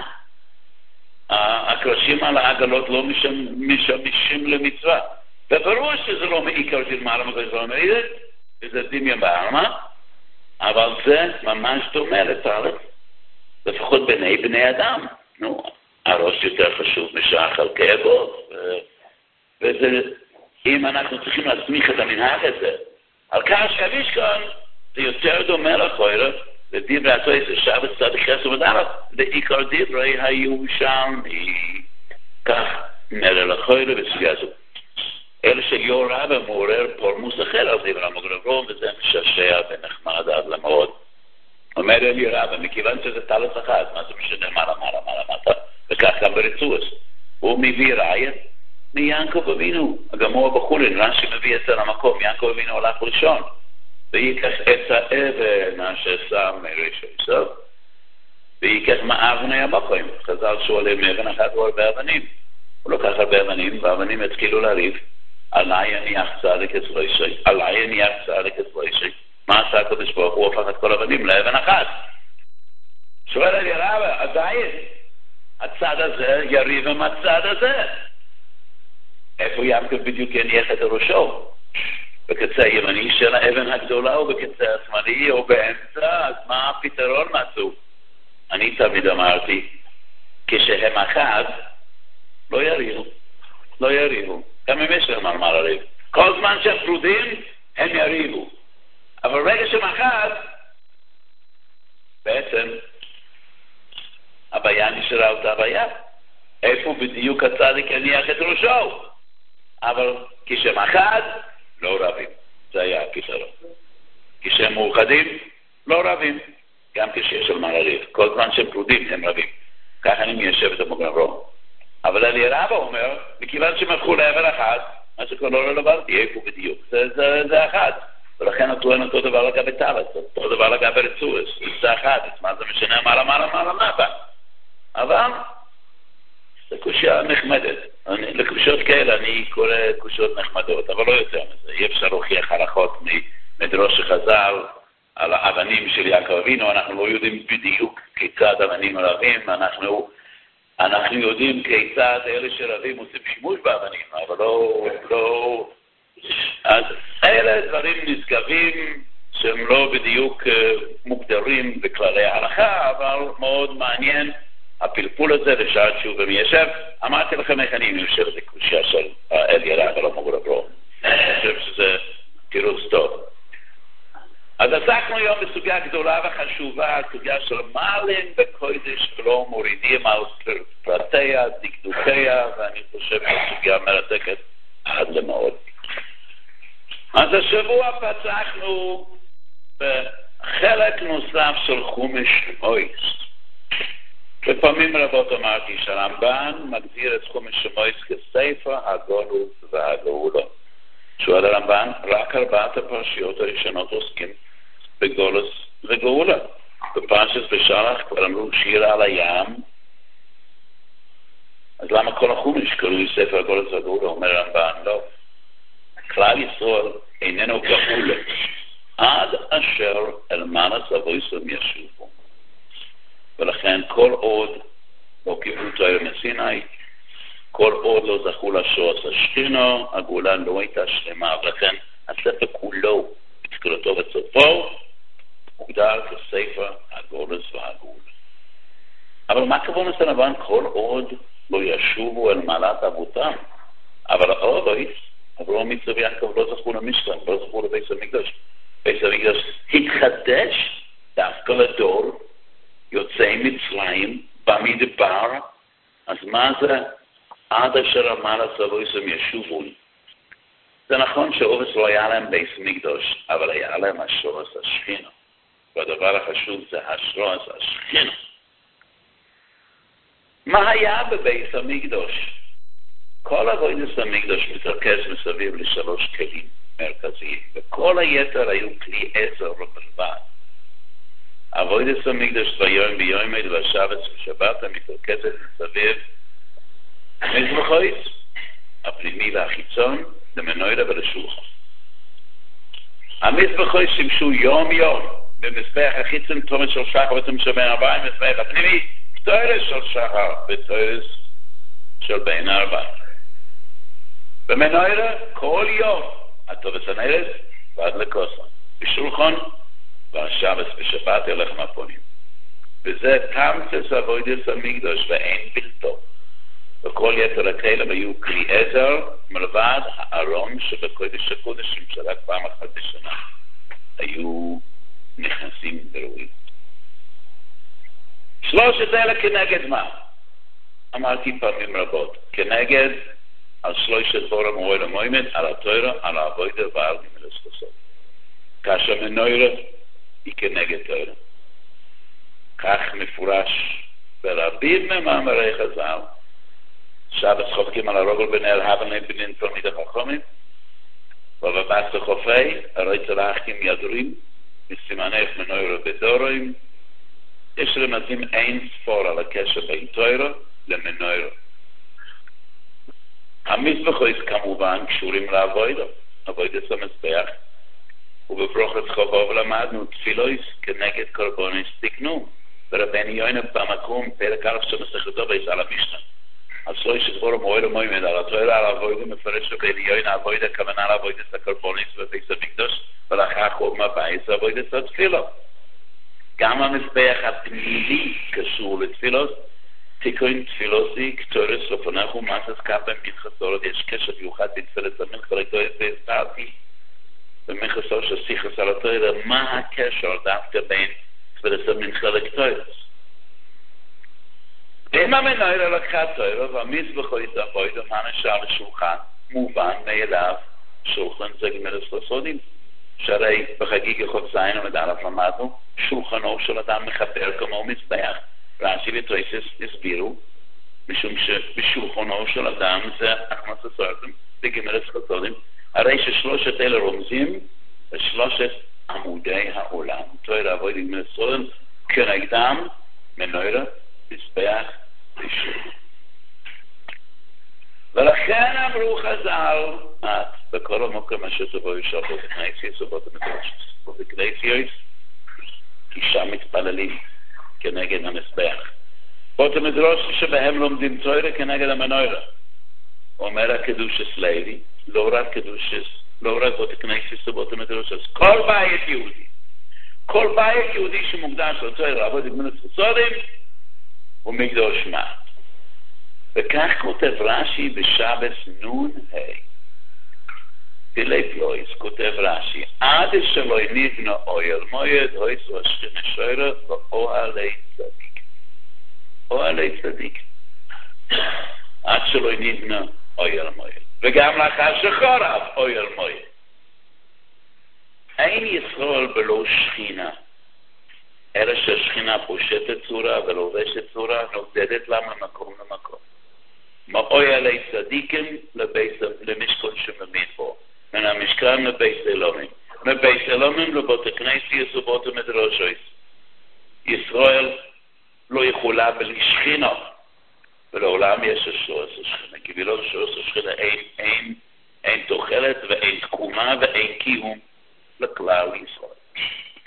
הקרשים על העגלות לא משמשים למצווה. וברור שזה לא מעיקר של מעלה מקודש ולא מוריד, וזה דמיון בעלמא, אבל זה ממש דומה לטלת, לפחות בני בני אדם. נו, הראש יותר חשוב משאר חלקי הגוף, וזה, אם אנחנו צריכים להסמיך את המנהג הזה, על כך שהמשכן זה יותר דומה לחוירה, לדברי התורה זה שבת צדיק חס ומדע, לעיקר דברי הירושלמי, כך נראה לחוירה בסוגיה הזאת. אלה שיורה ומעורר פולמוס אחר על דברי המוגרבון, וזה מששע ונחמד עד למאוד. אומר אלי רבא, מכיוון שזה טלס אחד, מה זה משנה מעלה מעלה מעלה מעלה, וכך גם ברצוס. הוא מביא ראיה מיעקב אבינו, הגמור בחולין, רש"י מביא את זה למקום, יעקב אבינו הלך ראשון, ויקח את האבן אשר שם מראשון סוף, ויקח מאבני המקום, חז"ל שואלים מאבן אחת או הרבה אבנים. הוא לוקח הרבה אבנים, והאבנים התחילו לריב, עליי יניח צדיק את ראשי, עליי יניח צדיק את ראשי. מה עשה הקדוש ברוך הוא? הופך את כל אבנים לאבן אחת. שואל אלי רבא, עדיין הצד הזה יריב עם הצד הזה. איפה יעקב בדיוק יניח את ראשו? בקצה הימני של האבן הגדולה או בקצה השמאלי או באמצע? אז מה הפתרון מצאו? אני תמיד אמרתי, כשהם אחד לא יריבו, לא יריבו. גם אם יש להם על מה לריב. כל זמן שהם פרודים, הם יריבו. אבל רגע שהם אחד, בעצם הבעיה נשארה אותה בעיה. איפה בדיוק הצדיק יניח את ראשו? אבל כשהם אחד, לא רבים. זה היה הפתרון. כשהם מאוחדים, לא רבים. גם כשיש על מה לריב. כל זמן שהם פרודים, הם רבים. ככה אני מיישב את המוגרבון. אבל אלי רבא אומר, מכיוון שהם הפכו לעבר אחד, מה שכבר לא רלוונטי, איפה בדיוק? זה, זה, זה אחד. ולכן הטוען אותו דבר לגבי טלת, אותו דבר לגבי רצוס, זה אחד, מה זה משנה מעלה מעלה מעלה מעלה. אבל זה קושיה נחמדת. אני, לקושיות כאלה אני קורא קושיות נחמדות, אבל לא יותר מזה. אי אפשר להוכיח הלכות מדרוש חז"ל על האבנים של יעקב אבינו. אנחנו לא יודעים בדיוק כיצד אבנים רבים, אנחנו, אנחנו יודעים כיצד אלה שרבים עושים שימוש באבנים, אבל לא... לא... אז אלה דברים נשגבים שהם לא בדיוק מוגדרים בכללי ההלכה, אבל מאוד מעניין הפלפול הזה לשעת שוב ומיישב. אמרתי לכם איך אני מיושב את הקושיה של אל ירח ולא מוגר ברום. אני חושב שזה תירוץ טוב. אז עסקנו היום בסוגיה גדולה וחשובה, הסוגיה של מעלים בקודש ולא מורידים על פרטיה, דקדוקיה, ואני חושב שהסוגיה מרתקת עד למאוד. אז השבוע פצחנו בחלק נוסף של חומש מויס. בפעמים רבות אמרתי שהרמב"ן מגדיר את חומש מויס כספר הגלות והגאולה. שואל הרמב"ן, רק ארבעת הפרשיות הראשונות עוסקים בגולס וגאולה. בפרשת בשלח כבר אמרו שיר על הים, אז למה כל החומש קוראים ספר הגולס והגאולה? אומר הרמב"ן, לא. כלל ישראל איננו גאולה עד אשר אל מנס אבויסם ישובו. ולכן כל עוד לא קיבלו תורה מסיני, כל עוד לא זכו לשעות השכינה, הגאולה לא הייתה שלמה, ולכן הספר כולו, בתחילתו וסופו, הוגדר כספר הגולס והגאולה. אבל מה כוון הרמב"ן כל עוד לא ישובו אל מעלת אבותם? אבל עוד אברהם מצווה יעקב לא זכו למשכן, לא זכו לבית המקדש. בית המקדש התחדש דווקא לדור יוצאי מצרים במדבר. אז מה זה עד אשר אמר הסבויסם ישובו? זה נכון שאובס לא היה להם בית המקדש, אבל היה להם השורש השכינה. והדבר החשוב זה השורש השכינה. מה היה בבית המקדש? כל עבודת המקדש מתרכז מסביב לשלוש כלים מרכזיים, וכל היתר היו כלי עזר בלבד. עבודת המקדש ביום ביום והשבת ושבת מתרכזת מסביב מזבחים, הפנימי והחיצון, למנורה ולשולחן. המזבחים שימשו יום יום במזבח החיצון תומת של שחר ותמשבר ארבעים, מזבח הפנימי תורס של שחר ותורס של בין ארבעים. במנורה כל יום, הטובס הנרס ועד לקוסון. בשולחן והשבת ושבת ילך מהפונים. וזה תמצס עבודת המקדש ואין בלתו. וכל יתר הכלים היו כלי עזר מלבד הארון שבקודש הקודשים שרק פעם אחת בשנה היו נכנסים ברואים. שלושת אלה כנגד מה? אמרתי פעמים רבות, כנגד על שלושת דבור המועד המועמד, על התורה, על העבודה ועל גמילות חסד. כאשר מנורה היא כנגד תורה. כך מפורש ברבים ממאמרי חז"ל, שבת חופקים על הרוגל בנר הבן לבנין תלמיד החכמים, ובבאס החופי, הרי צלחים ידורים, מסימנך מנורה בדורים, יש רמזים אין ספור על הקשר בין תורה למנורה. המזבחים כמובן קשורים לעבודה, עבודת המזבח, ובברוכת חובוב למדנו תפילויס כנגד קורבנס תקנו, ורבני יונה במקום פרק א' של מסכתו על המשנה. אז שלושת דבור המועד המועמד על התורה על העבודה מפרש רבני יונה עבודה כוונה לעבודת הקורבנס בבית המקדש, ולאחר חום הבית עבודת התפילה. גם המזבח הפנימי קשור לתפילות, תיקון תפילוסי, קטורס לפניך ומאסס כפה מתחסורת, יש קשר מיוחד בתפילת המלך, ולכתוב והסתרתי במחסור של שיחס על התורה, מה הקשר דווקא בין תפילת המלך לקטורס? אם המנהל לקחה תורה, והמזבחו יתעבוד, ומה נשאר לשולחן, מובן מאליו, שולחן זה גמילות חסדים, שהרי בחגיגה חוב זין המדערף למדנו, שולחנו של אדם מחבר כמו מזבח, רש"י וטועסס הסבירו, משום שבשולחנו של אדם זה הכנסת סורתם בגמילות חסדים, הרי ששלושת אלה רומזים לשלושת עמודי העולם. תורה עבוד עם גמילות חסדים כנגדם מנורה, מזבח ושולחן. ולכן אמרו חז"ל, את, בכל המקום אשר תבואו ישרתו בכנסיות ובאות המדרשות, ובכנסיות, כי שם מתפללים כנגד המזבח. באות המדרשות שבהם לומדים תורה כנגד המנורה. אומר הקדושס לוי, לא רק קדושס, לא רק באות הכנסיות ובאות המדרשות, כל בית יהודי, כל בית יהודי שמוקדש לתורה לעבוד גמילות חסדים, הוא מקדוש מעט. וכך כותב רש"י בשבס נון ה' פילי פלויס, כותב רש"י, עד שלא נבנה אוהל מועד, הויסו השכינה שוירה ואוהלי צדיק. אוהלי צדיק. עד שלא נבנה אוהל מועד. וגם לאחר שחרב אוהל מועד. אין ישראל בלא שכינה. אלא שהשכינה פושטת צורה ולובשת צורה, נודדת לה ממקום למקום. מאוהלי צדיקים למשכן שמאמין בו. מן המשכן לבית אלוהים. מבית אלוהים לבית הכנסיות ובית המדרשות. ישראל לא יכולה בלי שכינה. ולעולם יש שורש השכינה. כי בלא שורש השכינה אין, אין, אין תוחלת ואין תקומה ואין קיום לכלל ישראל.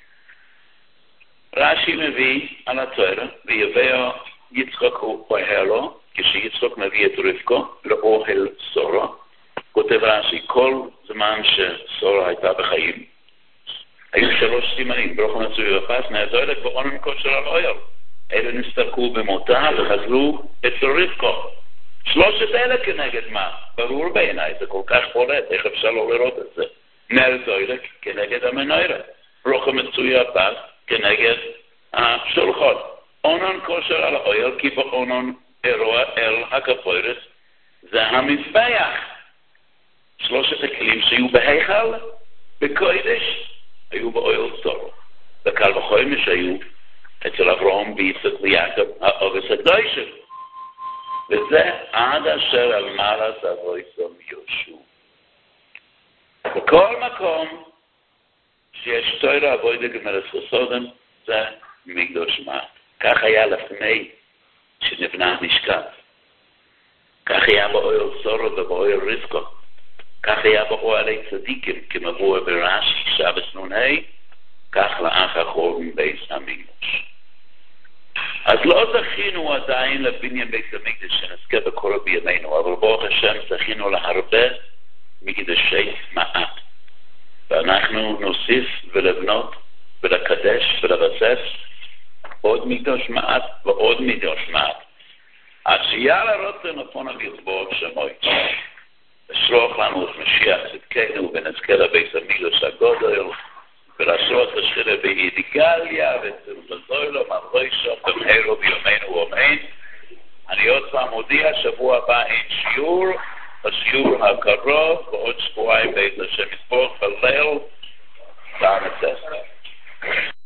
רש"י מביא על התורה, ויבוא יצחק אוהל לו, כשיצחק מביא את רבקו לאוהל שורה. כותב רש"י, כל זמן ששורה הייתה בחיים, היו שלוש סימנים, ברוך מצוי ופס, נעזורת ואונן כושר על אוהל. אלה נסתלקו במותה וחזרו אצל רבקו. שלושת אלה כנגד מה? ברור בעיניי, זה כל כך בולט, איך אפשר לא לראות את זה? נעזורת כנגד המנורה. ברוך מצוי ופס, כנגד השולחות. אונן כושר על האוהל, כי באונן אירוע אל הכפורת, זה המזבח. שלושת הכלים שהיו בהיכל, בקודש, היו באוהל סורו. וקל וחומר שהיו אצל אברהם ויצחק ויעקב, האובס הקדושים. וזה עד אשר על מעלת אבויסום יהושע. בכל מקום שיש תורה אבוידה גמילות חסדים, זה מקדוש מעט. כך היה לפני שנבנה המשכן. כך היה באוהל סורו ובאוהל רבקו. כך היה באוהלי צדיקים, כמבוא ברש"י שבס נון ה', כך לאחר חורבן בית המקדש. אז לא זכינו עדיין לבניין בית המקדש שנזכה בכל בימינו, אבל ברוך השם זכינו להרבה מקדשי מעט. ואנחנו נוסיף ולבנות ולקדש ולבסס עוד מקדש מעט ועוד מקדש מעט. עד שיהיה לרוצן לפון הגזבור שמוי. לשלוח לנו את משיח צדקנו ונזכה לבית המקדש הגודל ולשלוח את השכינה באידיגליה וצלבזוילו מרוי שם במהרו ביומנו ואמן. אני עוד פעם מודיע, שבוע הבא אין שיעור, השיעור הקרוב, ועוד שבועיים בית השם יסבורך בליל, פעם הצסה.